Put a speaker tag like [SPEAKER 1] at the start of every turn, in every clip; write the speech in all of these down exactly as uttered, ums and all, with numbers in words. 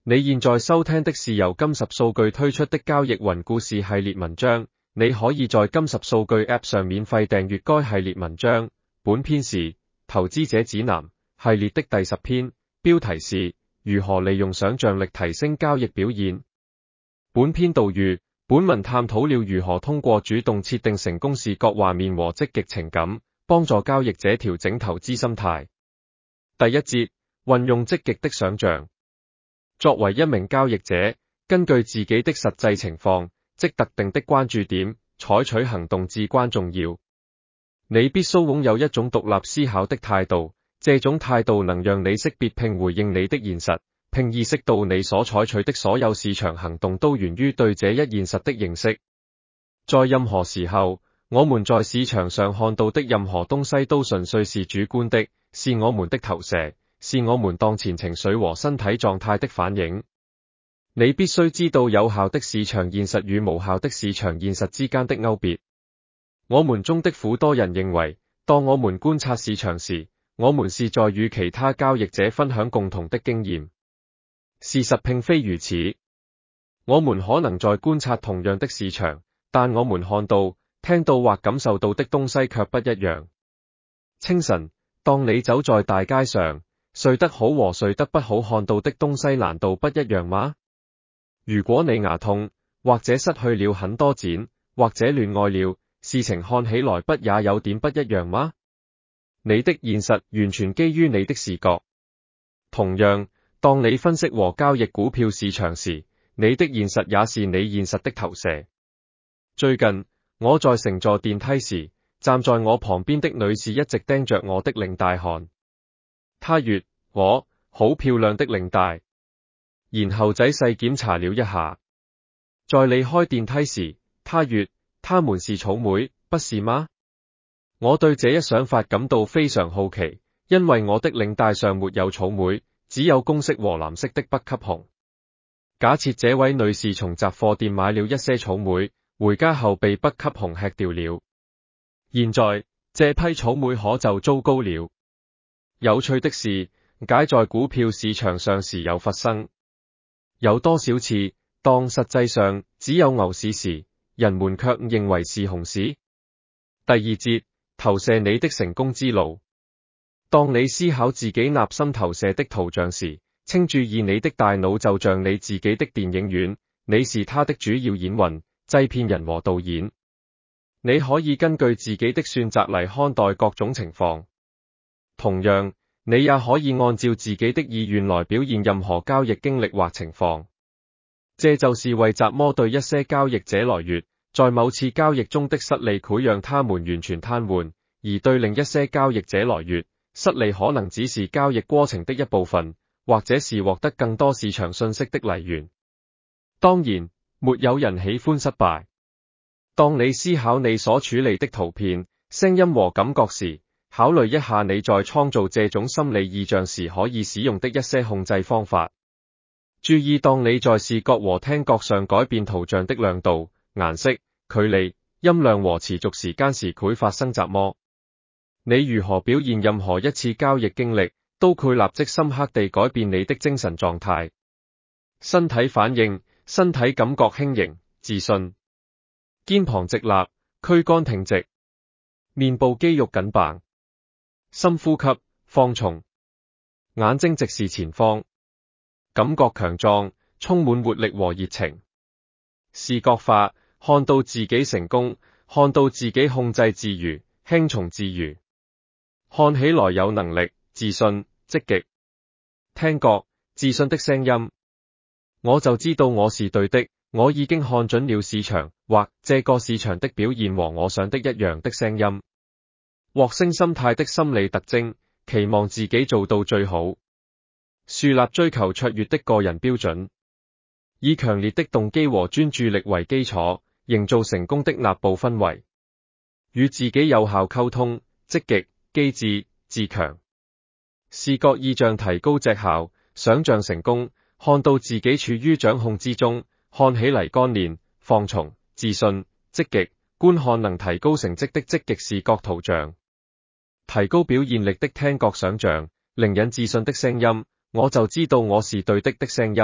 [SPEAKER 1] 你現在收聽的是由金十數據推出的交易雲故事系列文章，你可以在金十數據 App 上免費訂閱該系列文章。本篇是投資者指南系列的第十篇，標題是如何利用想象力提升交易表現。本篇導語，本文探討了如何通過主動設定成功視覺畫面和積極情感，幫助交易者調整投資心態。第一節，運用積極的想象。作為一名交易者，根據自己的實際情況，即特定的關注點，採取行動至關重要。你必須擁有一種獨立思考的態度，這種態度能讓你識別並回應你的現實，並意識到你所採取的所有市場行動都源於對這一現實的認識。在任何時候，我們在市場上看到的任何東西都純粹是主觀的，是我們的投射，是我們當前情緒和身體狀態的反映。你必須知道有效的市場現實與無效的市場現實之間的勾別。我們中的許多人認為，當我們觀察市場時，我們是在與其他交易者分享共同的經驗。事實並非如此。我們可能在觀察同樣的市場，但我們看到、聽到或感受到的東西卻不一樣。清晨，當你走在大街上，睡得好和睡得不好看到的東西難道不一樣嗎？如果你牙痛，或者失去了很多錢，或者戀愛了，事情看起來不也有點不一樣嗎？你的現實完全基於你的視覺。同樣，當你分析和交易股票市場時，你的現實也是你現實的投射。最近，我在乘坐電梯時，站在我旁邊的女士一直盯着我的領帶看。她說：我好漂亮的領帶。然後仔細檢查了一下。在離開電梯時，她說：她們是草莓，不是嗎？我對這一想法感到非常好奇，因為我的領帶上沒有草莓，只有公色和藍色的北極熊。假設這位女士從雜貨店買了一些草莓，回家後被北極熊吃掉了。現在，這批草莓可就糟糕了。有趣的是，解在股票市場上時有發生。有多少次，當實際上只有牛市時，人們卻認為是熊市？第二節，投射你的成功之路。當你思考自己內心投射的圖像時，請注意你的大腦就像你自己的電影院，你是它的主要演員、製片人和導演。你可以根據自己的選擇嚟看待各種情況。同樣，你也可以按照自己的意願來表現任何交易經歷或情況。這就是為什麼對一些交易者來說，在某次交易中的失利會讓他們完全癱瘓，而對另一些交易者來說，失利可能只是交易過程的一部分，或者是獲得更多市場信息的來源。當然，沒有人喜歡失敗。當你思考你所處理的圖片、聲音和感覺時，考慮一下你在創造這種心理意象時可以使用的一些控制方法。注意，當你在視覺和聽覺上改變圖像的亮度、顏色、距離、音量和持續時間時會發生什麼？你如何表現任何一次交易經歷，都會立即深刻地改變你的精神狀態。身體反應，身體感覺輕盈、自信，肩膀直立，軀幹挺直，面部肌肉緊繃，深呼吸，放鬆，眼睛直視前方，感覺強壯，充滿活力和熱情。視覺化，看到自己成功，看到自己控制自如，輕鬆自如，看起來有能力，自信，積極。聽覺，自信的聲音。我就知道我是對的，我已經看準了市場，或這個市場的表現和我想的一樣的聲音。獲勝心態的心理特徵，期望自己做到最好。樹立追求卓越的個人標準，以強烈的動機和專注力為基礎，營造成功的內部氛圍。與自己有效溝通，積極、機智、自強。視覺意象提高績效，想象成功，看到自己處於掌控之中，看起來幹練、放鬆、自信、積極。觀看能提高成績的積極視覺圖像。提高表現力的聽覺想象，令人自信的聲音，我就知道我是對的的聲音，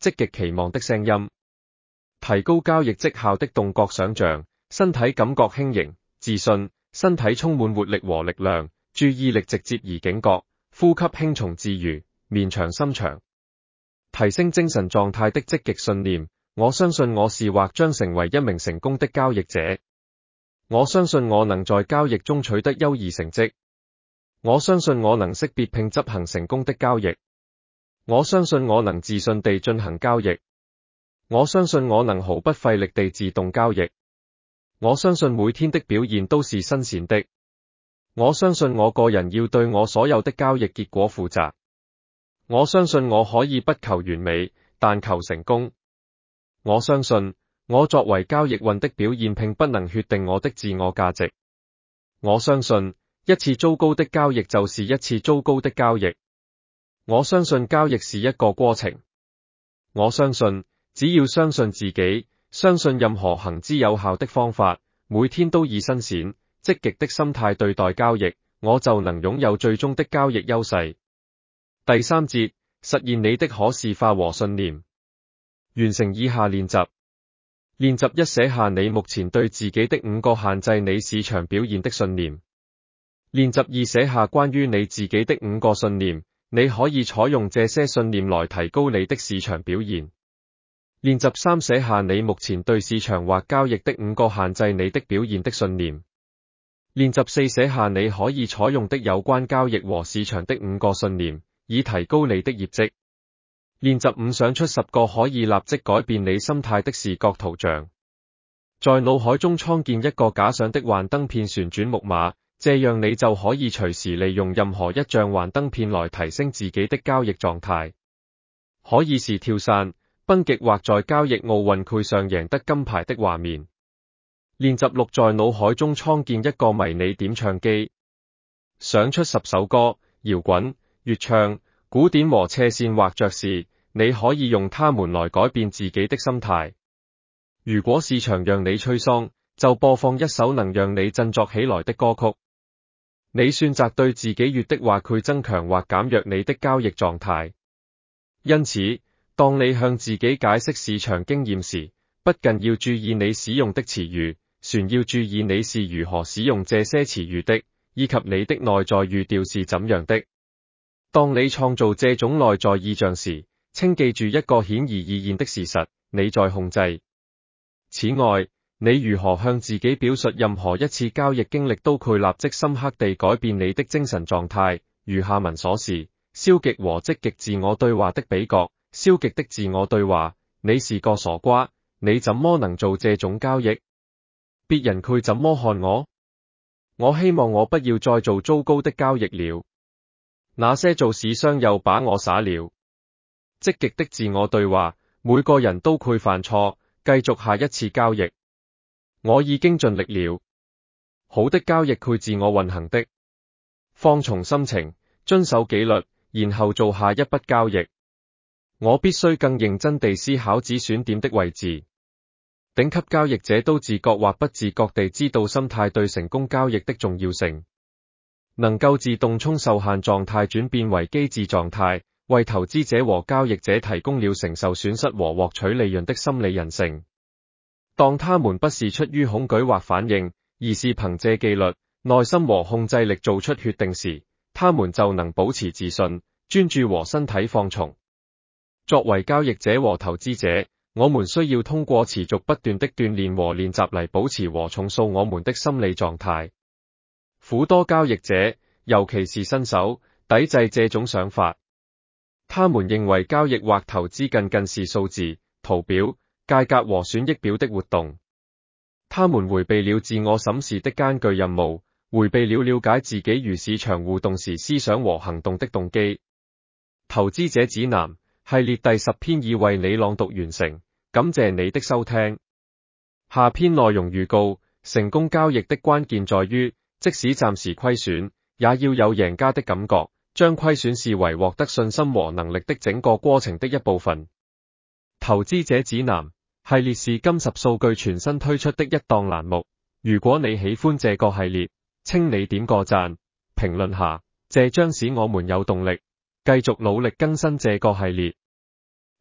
[SPEAKER 1] 積極期望的聲音。提高交易績效的動覺想像，身體感覺輕盈、自信，身體充滿活力和力量，注意力直接而警覺，呼吸輕鬆自如，綿長心長。提升精神狀態的積極信念，我相信我是或將成為一名成功的交易者。我相信我能在交易中取得優異成績。我相信我能識別並執行成功的交易。我相信我能自信地進行交易。我相信我能毫不費力地自動交易。我相信每天的表現都是新鮮的。我相信我個人要對我所有的交易結果負責。我相信我可以不求完美，但求成功。我相信我作為交易運的表現並不能決定我的自我價值。我相信一次糟糕的交易就是一次糟糕的交易。我相信交易是一個過程。我相信只要相信自己，相信任何行之有效的方法，每天都以新鮮、積極的心態對待交易，我就能擁有最終的交易優勢。第三節，實現你的可視化和信念。完成以下練習。練習一，寫下你目前對自己的五個限制你市場表現的信念。練習二，寫下關於你自己的五個信念，你可以採用這些信念來提高你的市場表現。練習三，寫下你目前對市場或交易的五個限制你的表現的信念。練習四，寫下你可以採用的有關交易和市場的五個信念，以提高你的業績。練習五，想出十個可以立即改變你心態的視覺圖像。在腦海中創建一個假想的幻燈片旋轉木馬，這樣你就可以隨時利用任何一張幻燈片來提升自己的交易狀態。可以是跳傘、蹦極或在交易奧運會上贏得金牌的畫面。練習六，在腦海中創建一個迷你點唱機，想出十首歌，搖滾、粵唱、古典和斜線或爵士，你可以用它們來改變自己的心態。如果市場讓你沮喪，就播放一首能讓你振作起來的歌曲。你選擇對自己說的話去增強或減弱你的交易狀態。因此，當你向自己解釋市場經驗時，不僅要注意你使用的詞語，船要注意你是如何使用這些詞語的，以及你的內在語調是怎樣的。當你創造這種內在意象時，請記住一個顯而易見的事實：你在控制。此外，你如何向自己表述任何一次交易經歷都會立即深刻地改變你的精神狀態。如下文所示：消極和積極自我對話的比較。消極的自我對話：你是個傻瓜，你怎麼能做這種交易？別人會怎麼看我？我希望我不要再做糟糕的交易了。那些做市商又把我耍了。積極的自我對話：每個人都會犯錯，繼續下一次交易。我已經盡力了。好的交易會自我運行的。放鬆心情，遵守紀律，然後做下一筆交易。我必須更認真地思考止損點的位置。頂級交易者都自覺或不自覺地知道心態對成功交易的重要性。能夠自動從受限狀態轉變為機智狀態，為投資者和交易者提供了承受損失和獲取利潤的心理韌性。當他們不是出於恐懼或反應，而是憑借紀律、耐心和控制力做出決定時，他們就能保持自信、專注和身體放鬆。作為交易者和投資者，我們需要通過持續不斷的鍛鍊和練習嚟保持和重塑我們的心理狀態。許多交易者，尤其是新手，抵制這種想法。他們認為交易或投資僅僅是數字、圖表、價格和損益表的活動。他們迴避了自我審視的艱巨任務，迴避了了解自己與市場互動時思想和行動的動機。投資者指南系列第十篇已為你朗讀完成，感謝你的收聽。下篇內容預告：成功交易的關鍵在於，即使暫時虧損，也要有贏家的感覺，將虧損視為獲得信心和能力的整個過程的一部分。投資者指南系列是金十數據全新推出的一檔欄目。如果你喜歡這個系列，請你點個讚，評論下，這將使我們有動力繼續努力更新這個系列。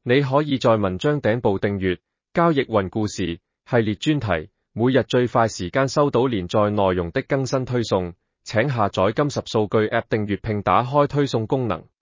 [SPEAKER 1] 你可以在文章頂部訂閱交易雲故事系列專題，每日最快時間收到連載內容的更新推送。請下載金十數據 App 訂閱並打開推送功能。